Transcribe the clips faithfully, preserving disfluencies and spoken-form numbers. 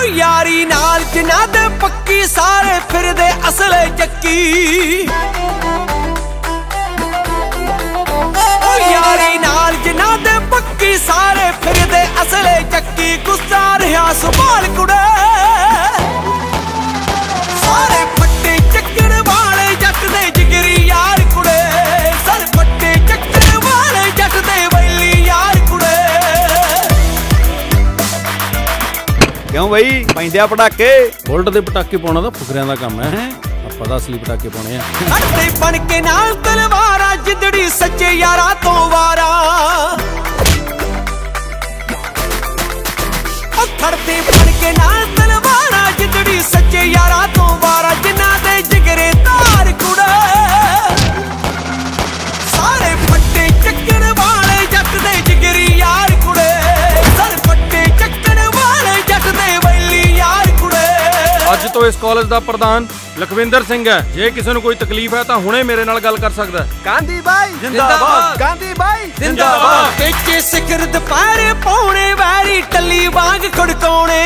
यारी नाल जिन्हां दे पक्की सारे फिरदे असले चक्की ओ यारी नाल जिन्हां दे पक्की सारे फिरदे असले चक्की गुस्सा रहा संभाल कुड़े सारे फट्टे चक्कर वाले जट दे जिगरी यार कुड़े सर फट्टे चक्कर वाले जट दे वैली यार कुड़े क्यों बई पैंदे पटाके बुलट दे पटाके पाउणा तां फुकरियां दा काम है ਆਪਾਂ ਤਾਂ असली पटाके पाउणे आ खड़ते बन के नाल तलवारा जिंदड़ी सच्चे यारा तो वारा ओ खड़ते बन के नाल तलवारा जिंदड़ी सच्चे यारा तो वारा जिन्हां दे जिगरे तार कुड़ा सारे फट्टे चक्कर वाले जट दे जिगरी यार कुड़े सर फट्टे चक्कर वाले जट दे वैली यार कुड़े ਅੱਜ ਤੋਂ ਇਸ ਕਾਲਜ ਦਾ ਪ੍ਰਧਾਨ ਲਖਵਿੰਦਰ ਸਿੰਘ ਹੈ ਜੇ ਕਿਸੇ ਨੂੰ ਕੋਈ ਤਕਲੀਫ ਹੈ ਤਾਂ ਹੁਣੇ ਮੇਰੇ ਨਾਲ ਗੱਲ ਕਰ ਸਕਦਾ ਹੈ गांधी भाई जिंदाबाद गांधी भाई जिंदाबाद पेचे सिखर दुपहरे पौने वैरी टली वांग खड़काउने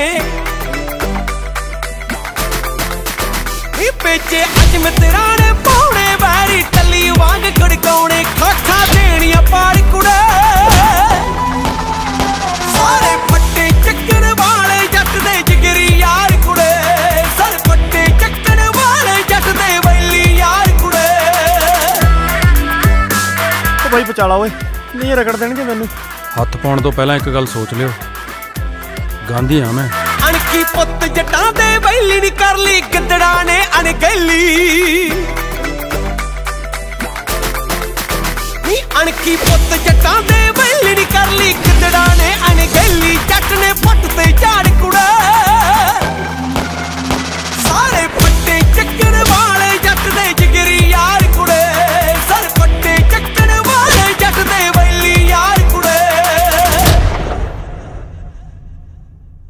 पेचे अज मित्राने पौने वैरी टली वांग खड़काउने खाखा देनिया पार कुड़े सारे फट्टे चक्कर वाले जट दे जिगरी यार कुड़े सर फट्टे चक्कर वाले जट दे वैली यार कुड़े भाई बचाला ओए नहीं रगड़ देणगे मैनू ਹੱਥ ਪਾਉਣ ਤੋਂ ਪਹਿਲਾਂ ਇੱਕ ਗੱਲ ਸੋਚ ਲਿਓ ਗਾਂਧੀ ਆ ਮੈਂ ਅਣਖੀ ਪੁੱਤ ਜਟਾਂ ਦੇ ਵੈਲੀ ਨੀ ਕਰ ਲਈ ਗਿੱਦੜਾਂ ਨੇ ਅਣਗਹਿਲੀ ਨੀ ਅਣਖੀ ਪੁੱਤ ਜਟਾਂ ਦੇ ਵੈਲੀ ਨੀ ਕਰ ਲਈ